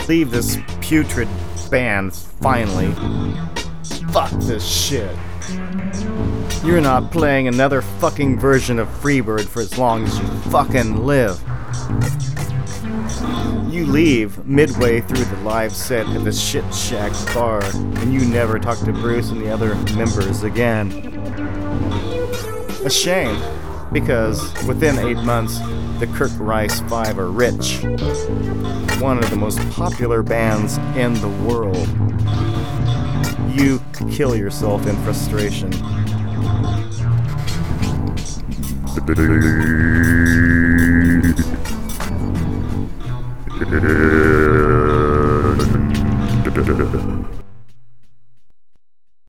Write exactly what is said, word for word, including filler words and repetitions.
leave this putrid band, finally. Fuck this shit. You're not playing another fucking version of Freebird for as long as you fucking live. You leave midway through the live set at the Shit Shack bar, and you never talk to Bruce and the other members again. A shame, because within eight months, the Kirk Rice Five are rich. One of the most popular bands in the world. You kill yourself in frustration. Yeah.